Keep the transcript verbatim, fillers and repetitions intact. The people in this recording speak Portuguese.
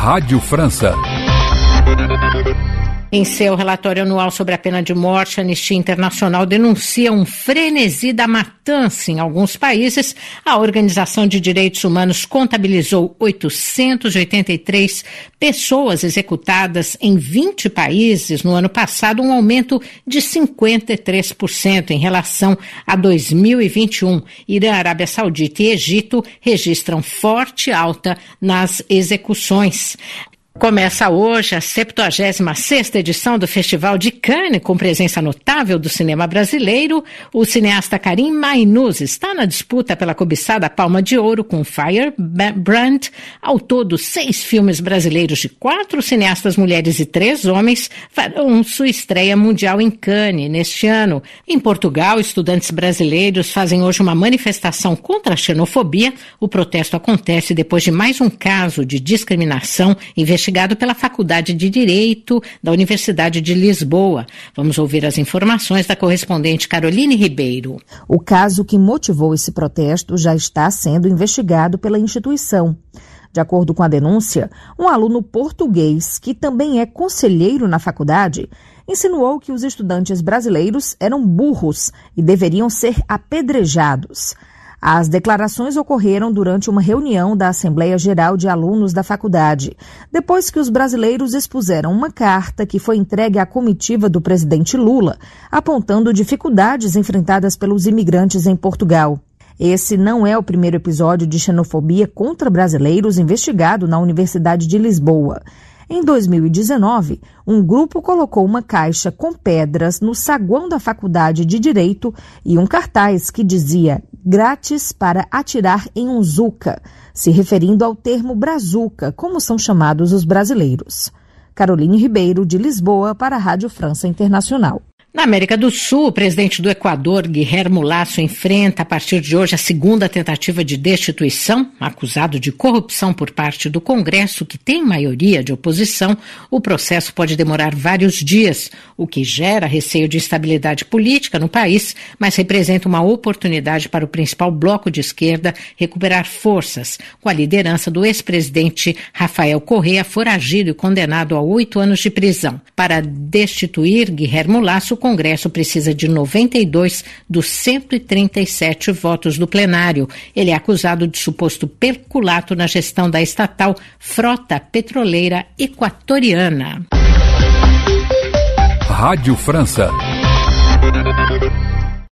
Rádio França. Em seu relatório anual sobre a pena de morte, a Anistia Internacional denuncia um frenesi da matança em alguns países. A Organização de Direitos Humanos contabilizou oitocentas e oitenta e três pessoas executadas em vinte países no ano passado, um aumento de cinquenta e três por cento em relação a dois mil e vinte e um. Irã, Arábia Saudita e Egito registram forte alta nas execuções. Começa hoje a septuagésima sexta edição do Festival de Cannes, com presença notável do cinema brasileiro. O cineasta Karim Maynuz está na disputa pela cobiçada Palma de Ouro com Firebrand. Ao todo, seis filmes brasileiros de quatro cineastas mulheres e três homens farão sua estreia mundial em Cannes neste ano. Em Portugal, estudantes brasileiros fazem hoje uma manifestação contra a xenofobia. O protesto acontece depois de mais um caso de discriminação investigado investigado pela Faculdade de Direito da Universidade de Lisboa. Vamos ouvir as informações da correspondente Caroline Ribeiro. O caso que motivou esse protesto já está sendo investigado pela instituição. De acordo com a denúncia, um aluno português, que também é conselheiro na faculdade, insinuou que os estudantes brasileiros eram burros e deveriam ser apedrejados. As declarações ocorreram durante uma reunião da Assembleia Geral de Alunos da faculdade, depois que os brasileiros expuseram uma carta que foi entregue à comitiva do presidente Lula, apontando dificuldades enfrentadas pelos imigrantes em Portugal. Esse não é o primeiro episódio de xenofobia contra brasileiros investigado na Universidade de Lisboa. Em dois mil e dezenove, um grupo colocou uma caixa com pedras no saguão da Faculdade de Direito e um cartaz que dizia grátis para atirar em um zuca, se referindo ao termo brazuca, como são chamados os brasileiros. Caroline Ribeiro, de Lisboa, para a Rádio França Internacional. Na América do Sul, o presidente do Equador, Guillermo Lasso, enfrenta a partir de hoje a segunda tentativa de destituição, acusado de corrupção por parte do Congresso, que tem maioria de oposição. O processo pode demorar vários dias, o que gera receio de instabilidade política no país, mas representa uma oportunidade para o principal bloco de esquerda recuperar forças, com a liderança do ex-presidente Rafael Correa, foragido e condenado a oito anos de prisão. Para destituir Guillermo Lasso, o Congresso precisa de noventa e dois dos cento e trinta e sete votos do plenário. Ele é acusado de suposto peculato na gestão da estatal Frota Petroleira Equatoriana. Rádio França.